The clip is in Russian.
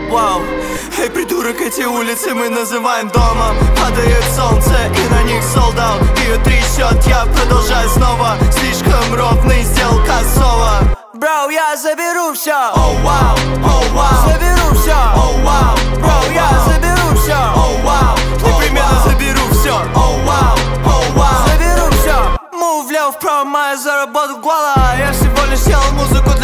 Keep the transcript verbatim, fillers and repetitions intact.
Вау, эй, придурок, эти улицы мы называем домом. Падает солнце и на них солдат. Бьют трещот, я продолжаю снова. Слишком ровный, сделал косово. Бро, я заберу все. Оу, вау, оу, вау. Заберу все. Оу, вау, бро, я заберу все. Оу, вау, непременно заберу все. Оу, вау, оу, вау. Заберу все. Мув влево, вправо, моя заработал гола. Я всего лишь сделал музыку